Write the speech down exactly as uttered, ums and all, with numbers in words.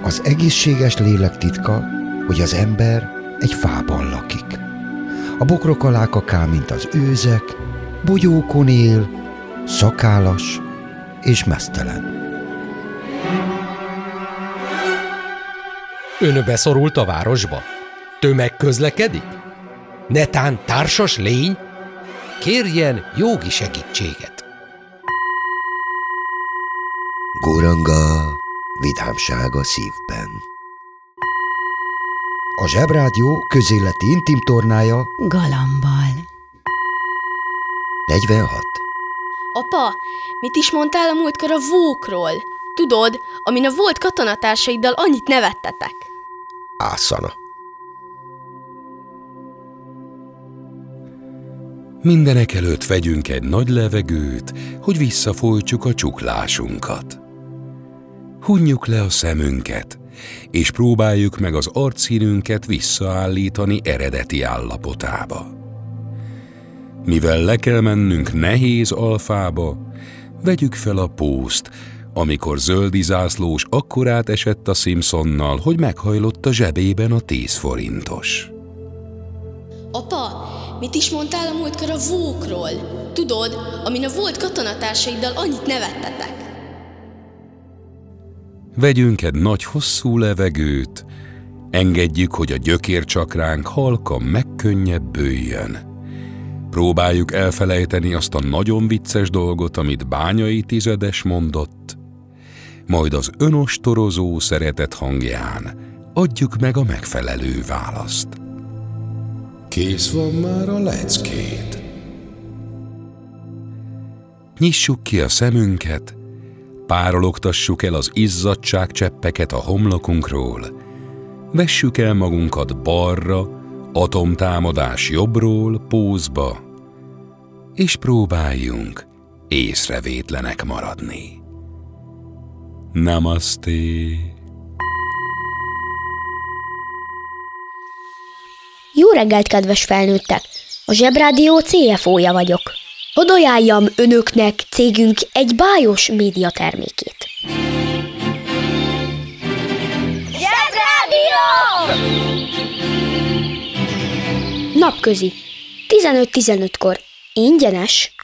Az egészséges lélek titka, hogy az ember egy fában lakik. A bokrok alá kakál, mint az őzek, bogyókon él, szakállas és meztelen. Ön beszorult a városba? Tömegközlekedik? Netán társas lény? Kérjen jogi segítséget. Góranga, vidámság a szívben. A Zsebrádió közéleti intim tornája Galambal. negyvenhat. Apa, mit is mondtál a múltkor a vókról? Tudod, amin a volt katonatársaiddal annyit nevettetek. Ászana. Mindenek előtt vegyünk egy nagy levegőt, hogy visszafolytsuk a csuklásunkat. Hunjuk le a szemünket, és próbáljuk meg az arcszínünket visszaállítani eredeti állapotába. Mivel le kell mennünk nehéz alfába, vegyük fel a pózt, amikor zöldi zászlós akkorát esett a Simpsonnal, hogy meghajlott a zsebében a tíz forintos. Apa, mit is mondtál a múltkor a vókról? Tudod, amin a volt katonatársaiddal annyit nevettetek. Vegyünk egy nagy hosszú levegőt, engedjük, hogy a gyökércsakránk halkan megkönnyebbüljön. Próbáljuk elfelejteni azt a nagyon vicces dolgot, amit Bányai Tizedes mondott, majd az önostorozó szeretet hangján adjuk meg a megfelelő választ. Kész van már a leckéd. Nyissuk ki a szemünket, párologtassuk el az izzadságcseppeket a homlokunkról, vessük el magunkat balra, atomtámadás jobbról, pózba, és próbáljunk észrevétlenek maradni. Namaste! Jó reggelt, kedves felnőttek! A Zsebrádió cé ef ó-ja vagyok. Hadd ajánljam önöknek cégünk egy bájos média termékét. Zsebrádió! Napközi. tizenöt tizenötkor. Ingyenes.